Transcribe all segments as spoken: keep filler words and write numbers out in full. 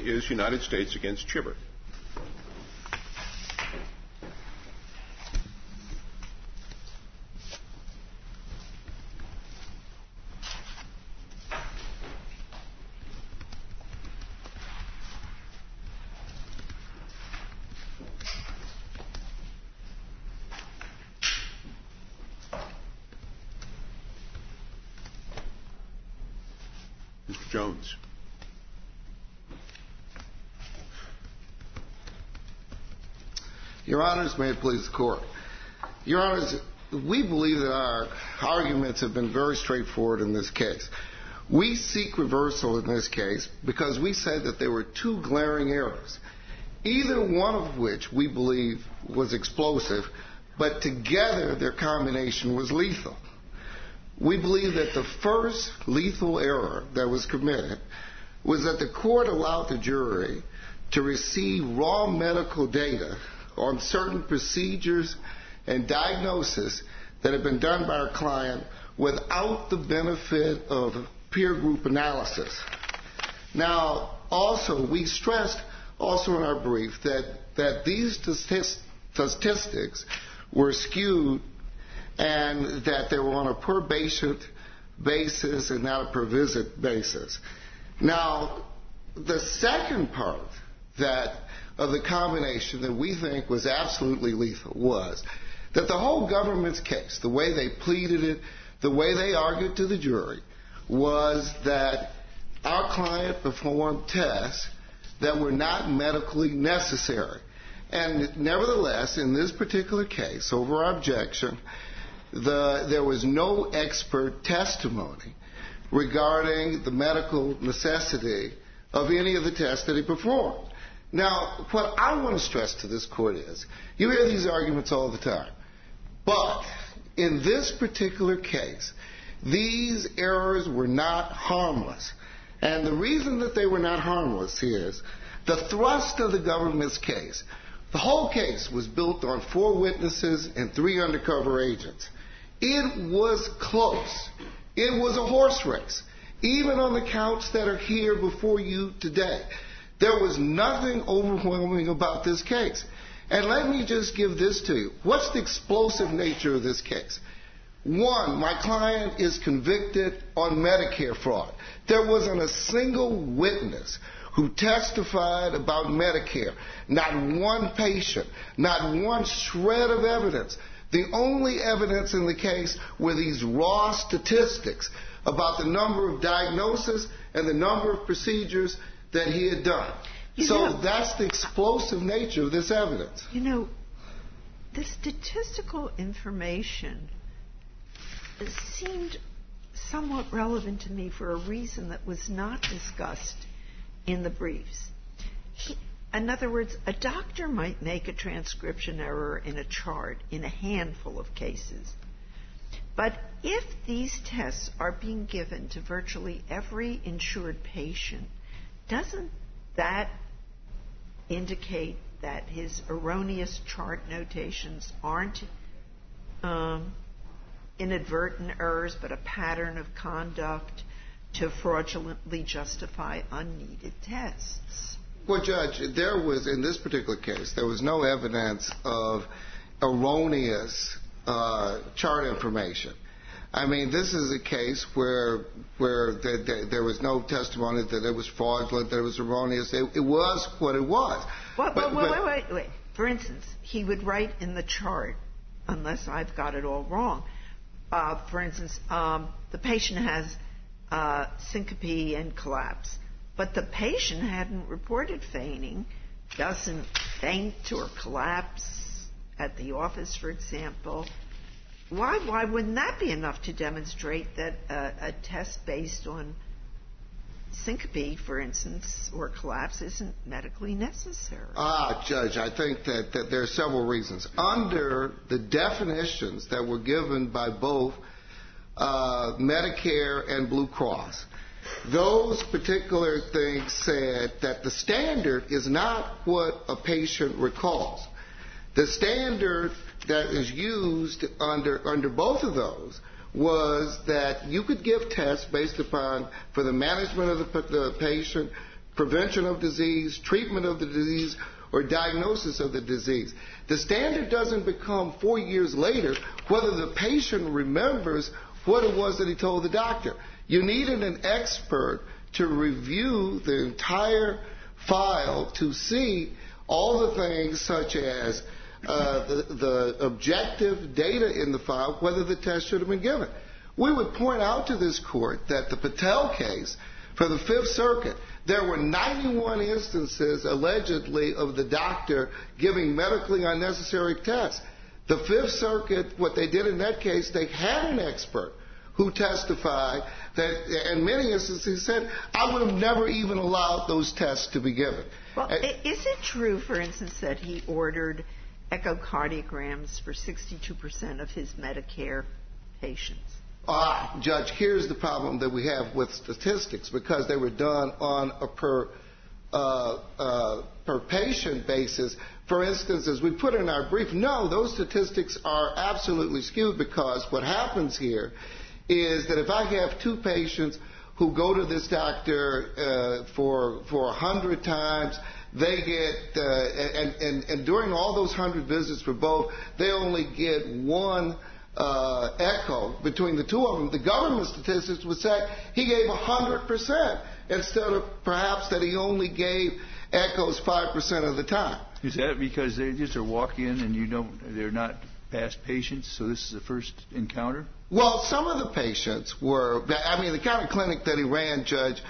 is United States against Chibber. Mister Jones. Your Honors, may it please the Court. Your Honors, we believe that our arguments have been very straightforward in this case. We seek reversal in this case because we said that there were two glaring errors, either one of which we believe was explosive, but together their combination was lethal. We believe that the first lethal error that was committed was that the court allowed the jury to receive raw medical data on certain procedures and diagnosis that had been done by our client without the benefit of peer group analysis. Now, also, we stressed also in our brief that, that these statistics were skewed and that they were on a per patient basis and not a per visit basis. Now, the second part that of the combination that we think was absolutely lethal was that the whole government's case, the way they pleaded it, the way they argued to the jury, was that our client performed tests that were not medically necessary. And nevertheless, in this particular case, over our objection, The, there was no expert testimony regarding the medical necessity of any of the tests that he performed. Now, what I want to stress to this court is, you hear these arguments all the time, but in this particular case, these errors were not harmless. And the reason that they were not harmless is the thrust of the government's case. The whole case was built on four witnesses and three undercover agents. It was close. It was a horse race. Even on the counts that are here before you today, there was nothing overwhelming about this case. And let me just give this to you. What's the explosive nature of this case? One, my client is convicted on Medicare fraud. There wasn't a single witness who testified about Medicare. Not one patient, not one shred of evidence. The only evidence in the case were these raw statistics about the number of diagnoses and the number of procedures that he had done. You so know, that's the explosive nature of this evidence. You know, the statistical information seemed somewhat relevant to me for a reason that was not discussed in the briefs. He, in other words, a doctor might make a transcription error in a chart in a handful of cases. But if these tests are being given to virtually every insured patient, doesn't that indicate that his erroneous chart notations aren't um, inadvertent errors, but a pattern of conduct to fraudulently justify unneeded tests? Well, Judge, there was, in this particular case, there was no evidence of erroneous uh, chart information. I mean, this is a case where where the, the, there was no testimony that it was fraudulent, that it was erroneous. It, it was what it was. Well, but, wait, wait, wait, wait. For instance, he would write in the chart, unless I've got it all wrong, uh, for instance, um, the patient has uh, syncope and collapse. But the patient hadn't reported fainting, doesn't faint or collapse at the office, for example. Why, why wouldn't that be enough to demonstrate that a, a test based on syncope, for instance, or collapse isn't medically necessary? Ah, Judge, I think that, that there are several reasons. Under the definitions that were given by both uh, Medicare and Blue Cross, those particular things said that the standard is not what a patient recalls. The standard that is used under under both of those was that you could give tests based upon, for the management of the, the patient, prevention of disease, treatment of the disease, or diagnosis of the disease. The standard doesn't become four years later whether the patient remembers what it was that he told the doctor. You needed an expert to review the entire file to see all the things such as uh, the, the objective data in the file, whether the test should have been given. We would point out to this court that the Patel case for the Fifth Circuit, there were ninety-one instances allegedly of the doctor giving medically unnecessary tests. The Fifth Circuit, what they did in that case, they had an expert who testified that in many instances said, I would have never even allowed those tests to be given. Well, uh, is it true, for instance, that he ordered echocardiograms for sixty-two percent of his Medicare patients? Ah, Judge, here's the problem that we have with statistics, because they were done on a per uh, uh, per patient basis. For instance, as we put in our brief, no, those statistics are absolutely skewed, because what happens here is that if I have two patients who go to this doctor uh, for for a hundred times, they get uh, and, and and during all those hundred visits for both, they only get one Uh, echo between the two of them. The government statistics would say he gave one hundred percent instead of perhaps that he only gave echoes five percent of the time. Is that because they just are walk in and you don't, they're not past patients, so this is the first encounter? Well, some of the patients were, I mean, the kind of clinic that he ran, Judge,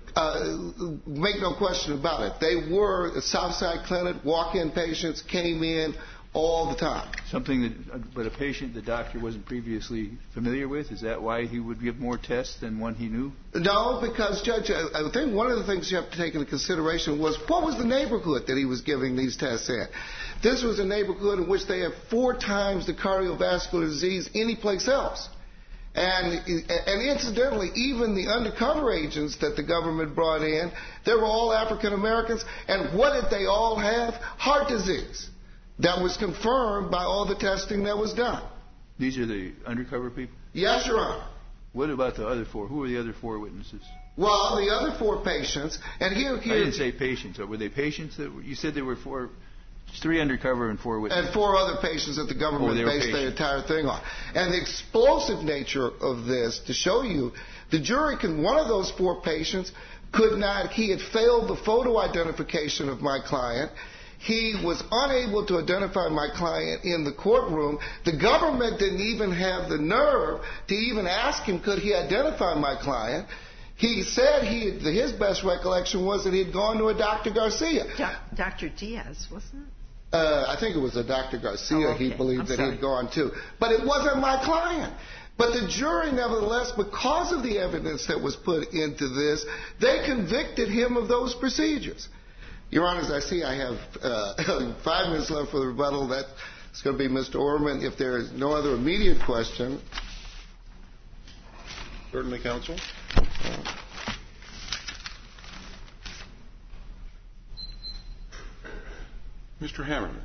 uh, make no question about it. They were a Southside clinic, walk-in patients came in all the time. Something that, but a patient the doctor wasn't previously familiar with? Is that why he would give more tests than one he knew? No, because, Judge, I think one of the things you have to take into consideration was what was the neighborhood that he was giving these tests in. This was a neighborhood in which they have four times the cardiovascular disease any place else. And, and incidentally, even the undercover agents that the government brought in, they were all African Americans. And what did they all have? Heart disease. That was confirmed by all the testing that was done. These are the undercover people? Yes, Your Honor. What about the other four? Who were the other four witnesses? Well, the other four patients, and here... here I didn't say patients. Were they patients? That you said there were four, three undercover and four witnesses. And four other patients that the government oh, based their entire thing on. And the explosive nature of this, to show you, the jury can, one of those four patients could not, he had failed the photo identification of my client. He was unable to identify my client in the courtroom. The government didn't even have the nerve to even ask him, could he identify my client? He said he, his best recollection was that he had gone to a Doctor Garcia. Do- Doctor Diaz, wasn't it? Uh, I think it was a Doctor Garcia oh, okay. he believed I'm that sorry. he had gone to. But it wasn't my client. But the jury, nevertheless, because of the evidence that was put into this, they convicted him of those procedures. Your Honors, I see I have uh, five minutes left for the rebuttal. That's going to be Mister Orman. If there is no other immediate question. Certainly, counsel. Uh, Mister Hammerman.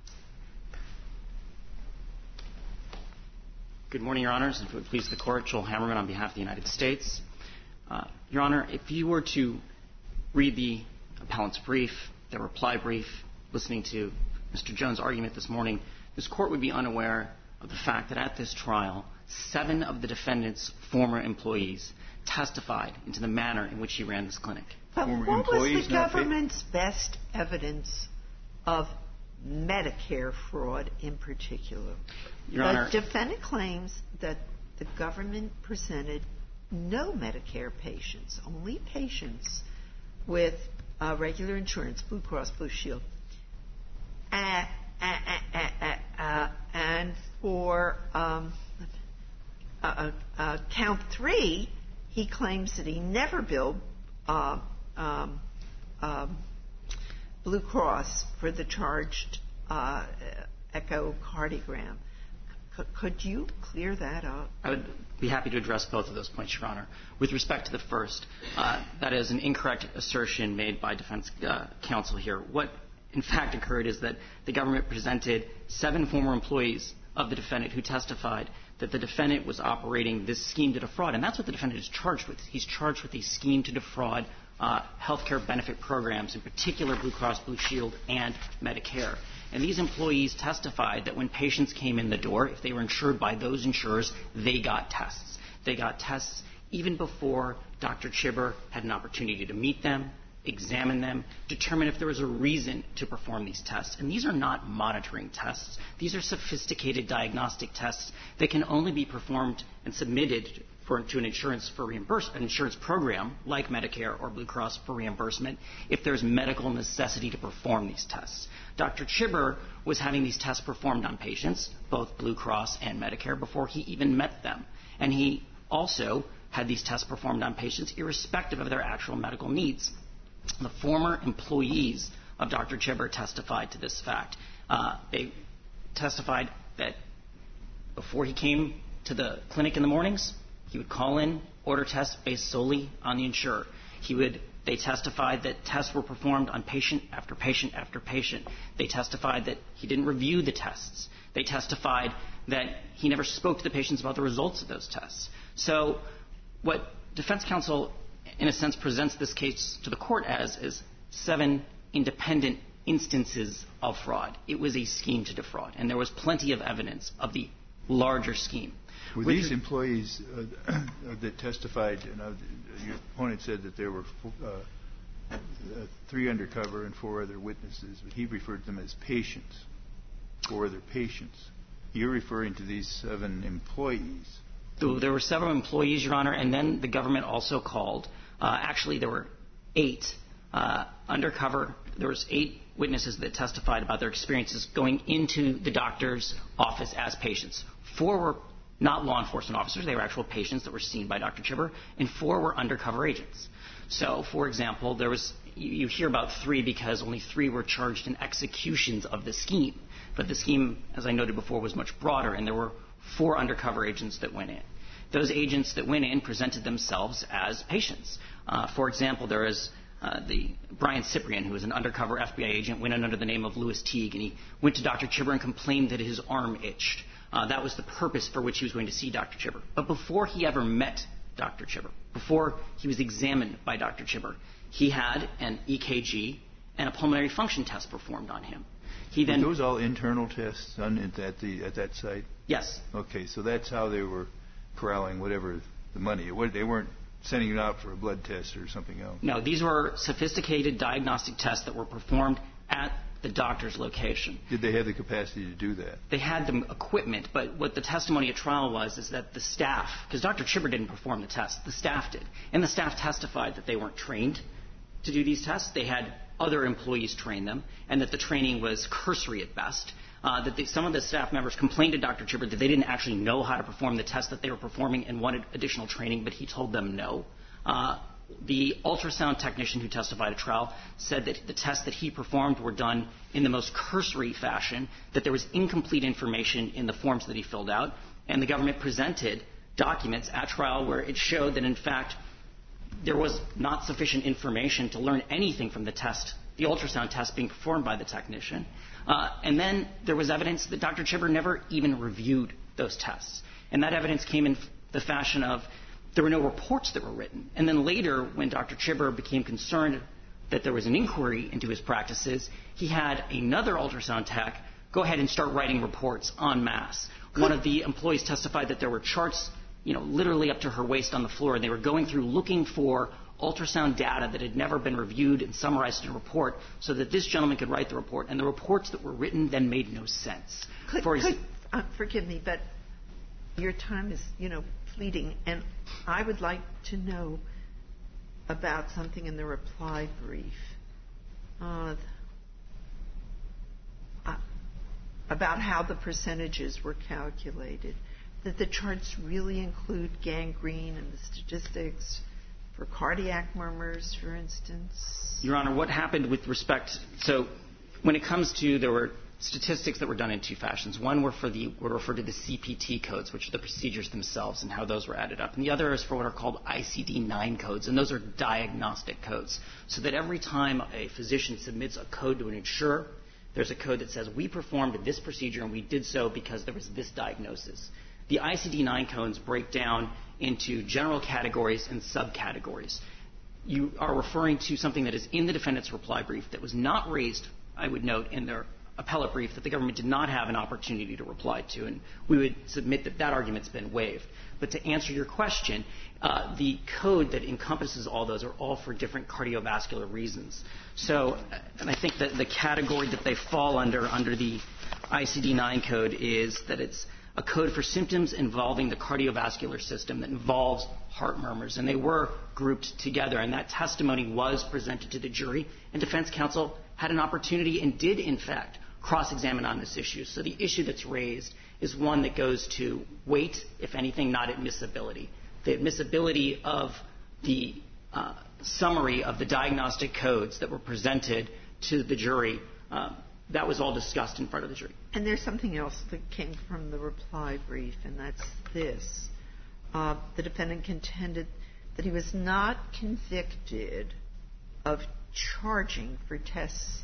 Good morning, Your Honors. If it would please the Court, Joel Hammerman on behalf of the United States. Uh, Your Honor, if you were to read the appellant's brief, their reply brief, listening to Mister Jones' argument this morning, this Court would be unaware of the fact that at this trial, seven of the defendant's former employees testified into the manner in which he ran this clinic. But Former what was employees the not paid? government's best evidence of Medicare fraud in particular? Your the Honor, defendant claims that the government presented no Medicare patients, only patients with uh, regular insurance, Blue Cross Blue Shield. Uh, uh, uh, uh, uh, and for um, uh, uh, uh, count three, he claims that he never billed uh, um, um, Blue Cross for the charged uh, echocardiogram. C- could you clear that up? I would be happy to address both of those points, Your Honor. With respect to the first, uh, that is an incorrect assertion made by defense uh, counsel here. What, in fact, occurred is that the government presented seven former employees of the defendant who testified that the defendant was operating this scheme to defraud, and that's what the defendant is charged with. He's charged with a scheme to defraud uh, healthcare benefit programs, in particular Blue Cross Blue Shield and Medicare. And these employees testified that when patients came in the door, if they were insured by those insurers, they got tests. They got tests even before Doctor Chibber had an opportunity to meet them, examine them, determine if there was a reason to perform these tests. And these are not monitoring tests. These are sophisticated diagnostic tests that can only be performed and submitted for, to an insurance for reimburse, an insurance program like Medicare or Blue Cross for reimbursement if there's medical necessity to perform these tests. Doctor Chibber was having these tests performed on patients, both Blue Cross and Medicare, before he even met them. And he also had these tests performed on patients irrespective of their actual medical needs. The former employees of Doctor Chibber testified to this fact. Uh, they testified that before he came to the clinic in the mornings, he would call in, order tests based solely on the insurer. He would, they testified that tests were performed on patient after patient after patient. They testified that he didn't review the tests. They testified that he never spoke to the patients about the results of those tests. So what defense counsel, in a sense, presents this case to the court as is seven independent instances of fraud. It was a scheme to defraud, and there was plenty of evidence of the larger scheme. Were With these employees uh, that testified, you know, your opponent said that there were uh, uh, three undercover and four other witnesses, but he referred to them as patients, four other patients. You're referring to these seven employees. So there were several employees, Your Honor, and then the government also called. Uh, actually, there were eight uh, undercover. There was eight witnesses that testified about their experiences going into the doctor's office as patients. Four were not law enforcement officers. They were actual patients that were seen by Doctor Chibber, and four were undercover agents. So, for example, there was you, you hear about three because only three were charged in executions of the scheme. But the scheme, as I noted before, was much broader, and there were four undercover agents that went in. Those agents that went in presented themselves as patients. Uh, for example, there was uh, the Brian Cyprian, who was an undercover F B I agent, went in under the name of Louis Teague, and he went to Doctor Chibber and complained that his arm itched. Uh, that was the purpose for which he was going to see Doctor Chibber. But before he ever met Doctor Chibber, before he was examined by Doctor Chibber, he had an E K G and a pulmonary function test performed on him. He then, were those all internal tests done at, at, the, at that site? Yes. Okay, so that's how they were corralling whatever the money. They weren't sending it out for a blood test or something else? No, these were sophisticated diagnostic tests that were performed at the doctor's location. Did they have the capacity to do that? They had the equipment, but what the testimony at trial was is that the staff, because Doctor Chibber didn't perform the test, the staff did. And the staff testified that they weren't trained to do these tests. They had other employees train them, and that the training was cursory at best. Uh, that they, some of the staff members complained to Doctor Chibber that they didn't actually know how to perform the test that they were performing and wanted additional training, but he told them no. Uh, the ultrasound technician who testified at trial said that the tests that he performed were done in the most cursory fashion, that there was incomplete information in the forms that he filled out, and the government presented documents at trial where it showed that, in fact, there was not sufficient information to learn anything from the test, the ultrasound test being performed by the technician. Uh, and then there was evidence that Doctor Chibber never even reviewed those tests. And that evidence came in the fashion of there were no reports that were written. And then later, when Doctor Chibber became concerned that there was an inquiry into his practices, he had another ultrasound tech go ahead and start writing reports en masse. One of the employees testified that there were charts, you know, literally up to her waist on the floor, and they were going through looking for ultrasound data that had never been reviewed and summarized in a report so that this gentleman could write the report. And the reports that were written then made no sense. Could, For could, uh, forgive me, but your time is, you know, fleeting, and I would like to know about something in the reply brief uh, uh, about how the percentages were calculated. That the charts really include gangrene and the statistics for cardiac murmurs, for instance? Your Honor, what happened with respect, so when it comes to, there were statistics that were done in two fashions. One were for the, were referred to the C P T codes, which are the procedures themselves and how those were added up. And the other is for what are called I C D nine codes, and those are diagnostic codes. So that every time a physician submits a code to an insurer, there's a code that says, we performed this procedure and we did so because there was this diagnosis. The I C D nine codes break down into general categories and subcategories. you are referring to something that is in the defendant's reply brief that was not raised, I would note, in their appellate brief that the government did not have an opportunity to reply to, and we would submit that that argument's been waived. But to answer your question, uh, the code that encompasses all those are all for different cardiovascular reasons. So, and I think that the category that they fall under, under the I C D nine code, is that it's a code for symptoms involving the cardiovascular system that involves heart murmurs. And they were grouped together, and that testimony was presented to the jury, and defense counsel had an opportunity and did, in fact, cross-examine on this issue. So the issue that's raised is one that goes to weight, if anything, not admissibility. The admissibility of the uh, summary of the diagnostic codes that were presented to the jury, uh, that was all discussed in front of the jury. And there's something else that came from the reply brief, and that's this. Uh, the defendant contended that he was not convicted of charging for tests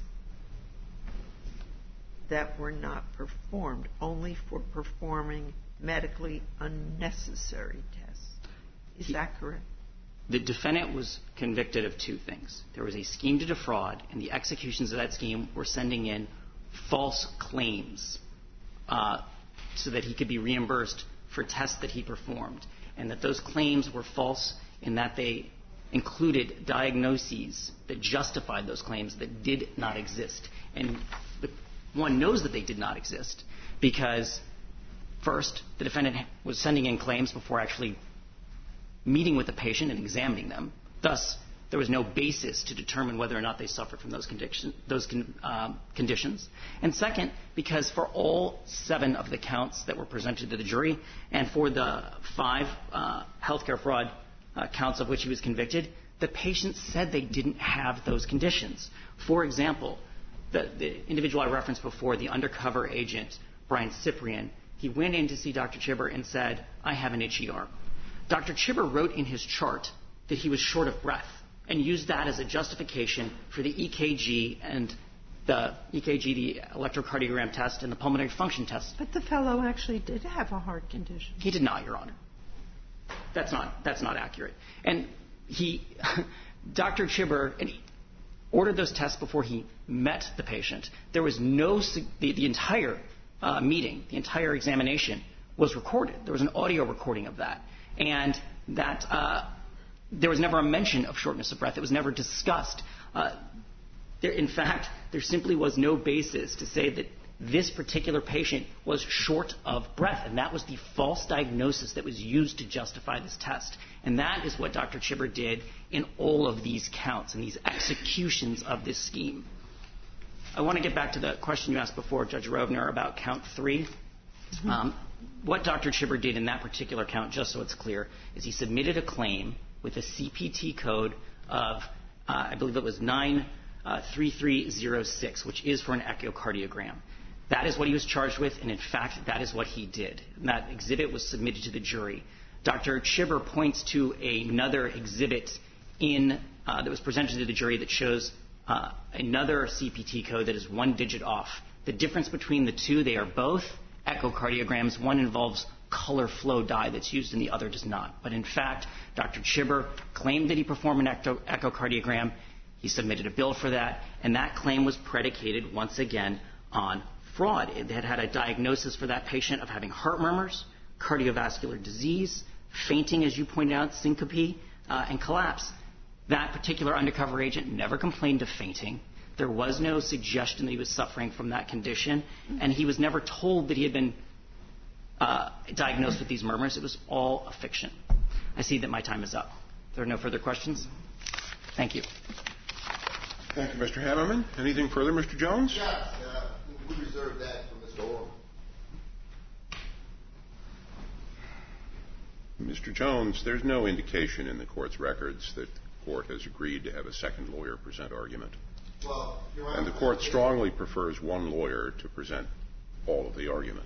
that were not performed, only for performing medically unnecessary tests. Is he, that correct? The defendant was convicted of two things. There was a scheme to defraud, and the executions of that scheme were sending in false claims uh, so that he could be reimbursed for tests that he performed, and that those claims were false in that they included diagnoses that justified those claims that did not exist. And the one knows that they did not exist because, first, the defendant was sending in claims before actually meeting with the patient and examining them. Thus, there was no basis to determine whether or not they suffered from those, condition, those con, um, conditions. And second, because for all seven of the counts that were presented to the jury, and for the five uh, healthcare fraud uh, counts of which he was convicted, the patient said they didn't have those conditions. For example, the, the individual I referenced before, the undercover agent, Brian Cyprian, he went in to see Doctor Chibber and said, I have an itchy arm. Doctor Chibber wrote in his chart that he was short of breath and used that as a justification for the E K G and the E K G, the electrocardiogram test, and the pulmonary function test. But the fellow actually did have a heart condition. He did not, Your Honor. That's not, that's not accurate. And he, Doctor Chibber, and he ordered those tests before he met the patient. There was no, the, the entire uh, meeting, the entire examination was recorded. There was an audio recording of that. And that uh, there was never a mention of shortness of breath. It was never discussed. Uh, there, in fact, there simply was no basis to say that this particular patient was short of breath, and that was the false diagnosis that was used to justify this test. And that is what Doctor Chibber did in all of these counts and these executions of this scheme. I want to get back to the question you asked before, Judge Rovner, about count three. Mm-hmm. Um, what Doctor Chibber did in that particular count, just so it's clear, is he submitted a claim with a C P T code of, uh, I believe it was nine three three zero six, which is for an echocardiogram. That is what he was charged with, and in fact, that is what he did. And that exhibit was submitted to the jury. Doctor Chibber points to another exhibit in uh, that was presented to the jury that shows uh, another C P T code that is one digit off. The difference between the two, they are both echocardiograms. One involves color flow dye that's used and the other does not. But in fact, Doctor Chibber claimed that he performed an echo- echocardiogram. He submitted a bill for that, and that claim was predicated once again on fraud. It had had a diagnosis for that patient of having heart murmurs, cardiovascular disease, fainting, as you pointed out, syncope, uh, and collapse. That particular undercover agent never complained of fainting. There was no suggestion that he was suffering from that condition, and he was never told that he had been uh, diagnosed with these murmurs. It was all a fiction. I see that my time is up. If there are no further questions, thank you. Thank you, Mister Hammerman. Anything further, Mister Jones? Yes, uh, we reserve that for Mister Orr. Mister Jones, there's no indication in the court's records that the court has agreed to have a second lawyer present argument. Well, Your Honor, and the court strongly prefers one lawyer to present all of the argument.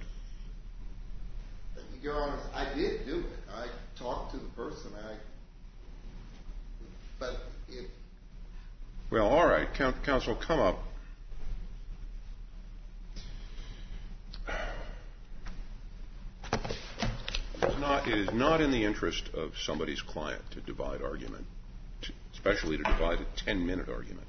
Your Honor, I did do it. I talked to the person. I, but if Well, all right. Counsel, come up. It's not, it is not in the interest of somebody's client to divide argument, to, especially to divide a ten-minute argument.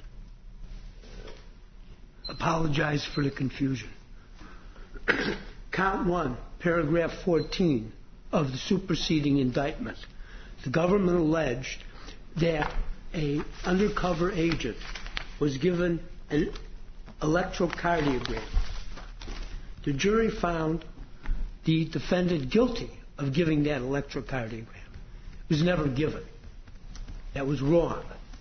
Apologize for the confusion. Count one, paragraph fourteen of the superseding indictment. The government alleged that an undercover agent was given an electrocardiogram. The jury found the defendant guilty of giving that electrocardiogram. It was never given. That was wrong.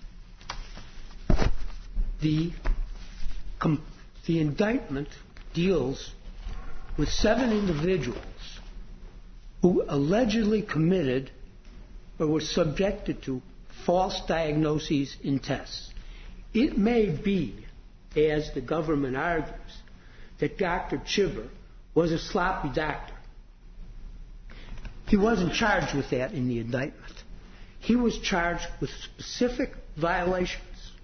The, com- the indictment deals with seven individuals who allegedly committed or were subjected to false diagnoses in tests. It may be, as the government argues, that Doctor Chibber was a sloppy doctor. He wasn't charged with that in the indictment. He was charged with specific violations.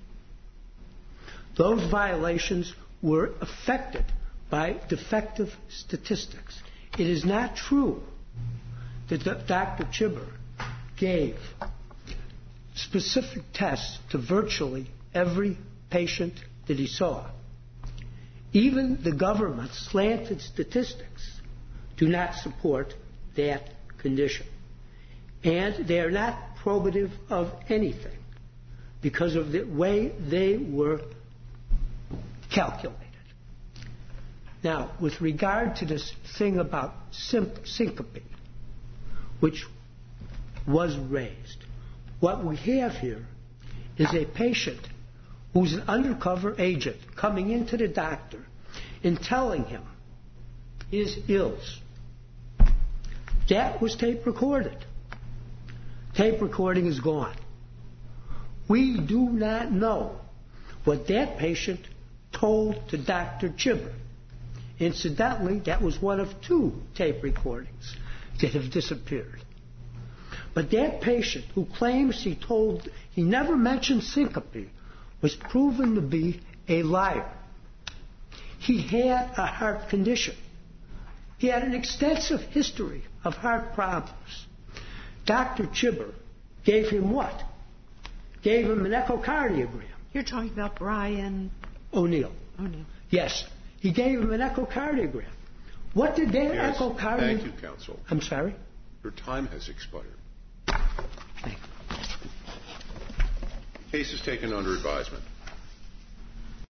Those violations were affected by defective statistics. It is not true that Doctor Chibber gave specific tests to virtually every patient that he saw. Even the government's slanted statistics do not support that condition. And they are not probative of anything because of the way they were calculated. Now, with regard to this thing about syncope, which was raised, what we have here is a patient who's an undercover agent coming into the doctor and telling him his ills. That was tape recorded. Tape recording is gone. We do not know what that patient told to Doctor Chibber. Incidentally, that was one of two tape recordings that have disappeared. But that patient who claims he told, he never mentioned syncope, was proven to be a liar. He had a heart condition. He had an extensive history of heart problems. Doctor Chibber gave him what? Gave him an echocardiogram. You're talking about Brian O'Neill. O'Neill. Yes. He gave him an echocardiogram. What did that yes. echocardiogram... Thank you, counsel. I'm sorry? Your time has expired. Thank you. Case is taken under advisement.